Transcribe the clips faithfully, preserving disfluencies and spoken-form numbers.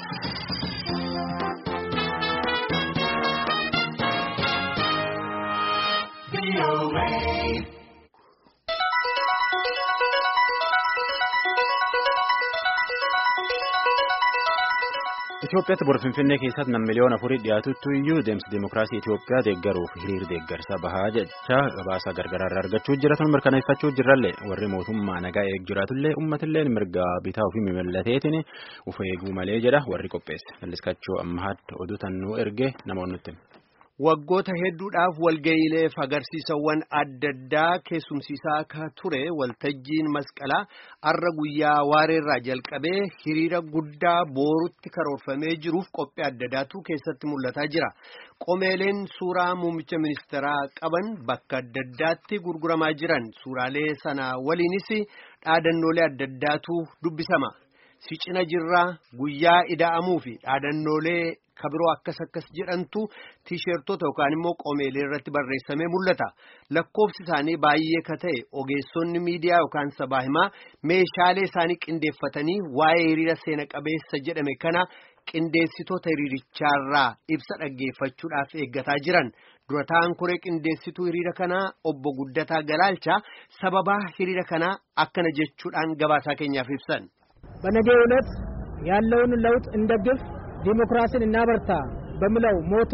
Itoophiyaatti bor Finfinnee keessatti nam miliyoona afurii dhiyaatutti iyyuu deemsa dimokiraasii Itoophiyaa deeggaruuf hiriir deeggarsa bahaa jecha gabaasa gargaraarraa argachuu jiratan mirkaneeffachuu jirrallee warri mootummaa nagaa eeg jiraatullee uummatillee mirga bitaa ofii mimallateetiin uf eeguu malee jedha warri qopheesse. Malliskachoo ammaatti oduu tannuu ergee namoonni waggoota hedduudhaaf walga'iileef agarsiisawwan adda addaa keessumsiisaa akka ture waltajjiin masqalaa har'a guyyaa waareerraa jalqabee hiriira guddaa boorutti karoorfamee jiruuf qophii adda addaatu keessatti mul'ataa jira. Qomeeleen suuraa muummicha ministeeraa qaban bakka adda addaatti gurguramaa jiran suuraalee sana waliinis dhaadannoolee adda addaatu dubbisama. Si cina jirraa guyyaa ida'amuu fi dhaadannoolee kabiroo akkas akkas jedhantu tiishertoota yookaan immoo qomeelee irratti barreessamee mul'ata. Lakkoofsi isaanii baay'ee ka ta'e ogeessonni miidiyaa yookaan sabaa himaa meeshaalee isaanii qindeeffatanii waa'ee hiriira seena qabeessa jedhame kana qindeessitoota hiriirichaarraa ibsa dhaggeeffachuudhaaf eeggataa jiran. Durataan koree qindeessituu hiriira kanaa obbo Guddataa Galaalchaa sababaa hiriira kanaa akkana jechuudhaan gabaasaa keenyaaf ibsan. በነገው ዕለት ያለውን ለውጥ እንደግፍ ዲሞክራሲን እናበርታ በሚለው ሞቶ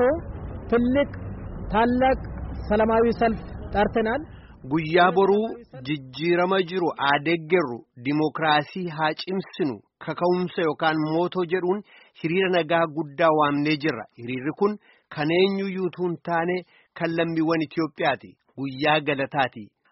ትልቅ ታላቅ ሰላማዊ ሰልፍ ጠርተናል። ጉያ ቦሩ ጅጅረማ ጅሩ አደገሩ ዲሞክራሲ ሀጭምስኑ ከከውንሰ ዮካን ሞቶ ጀሩን ሂሪረ ነጋ ጉዳ ዋምኔ ጅራ ሂሪር ኩን ከነኙ ዩቱን ታኔ ከለሚወን ኢትዮጵያቲ ጉያ ገለታቲ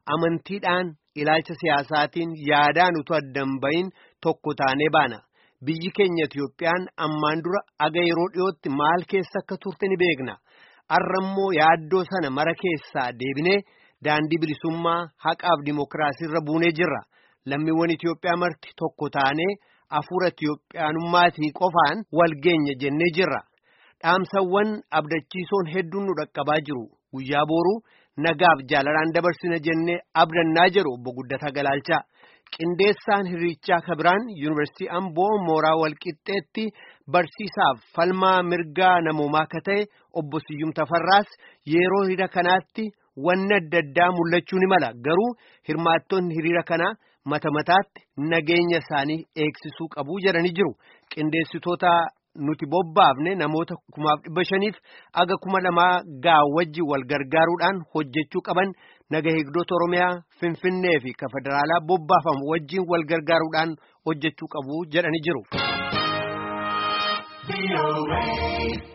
አመንቲዳን ilaalcha siyaasaatiin yaadaan utuu addan bahin tokko taanee baana. Biyyi keenya Itoophiyaan ammaan dura aga yeroo dhiyootti maal keessa akka turte ni beekna. Har'a immoo yaaddoo sana mara keessaa deebinee daandii bilisummaa haqaaf dimokiraasii irra buunee jirra. Lammiiwwan Itoophiyaa marti tokko taanee hafuura Itoophiyaanummaatii qofaan wal geenya jennee jirra. Dhaamsawwan abdachiisoon hedduun nu dhaqqabaa jiru. Guyyaa booruu nagaaf jaalalaan dabarsina jennee abdannaa jiru obbo Guddataa Galaalchaa. Qindeessaan hiriirichaa kabiraan Yuunivarsiitii Amboo Mooraa Walqixxeetti barsiisaaf falmaa mirgaa namoomaa ka ta'e obbo Siyyum Tafarraas yeroo hiriira kanaatti wanni adda addaa mul'achuu ni mala. Garuu hirmaattonni hiriira kanaa mata mataatti nageenya isaanii eegsisuu qabu jedhanii jiru. Qindeessitoota nuti bobbaafne namoota kumaaf dhibba shaniif aga kuma lamaa gaa wajji wal gargaaruudhaan hojjechuu qaban naga eegdota Oromiyaa Finfinnee fi ka federaalaa bobbaafamu wajjin wal gargaaruudhaan hojjechuu qabu jedhanii jiru.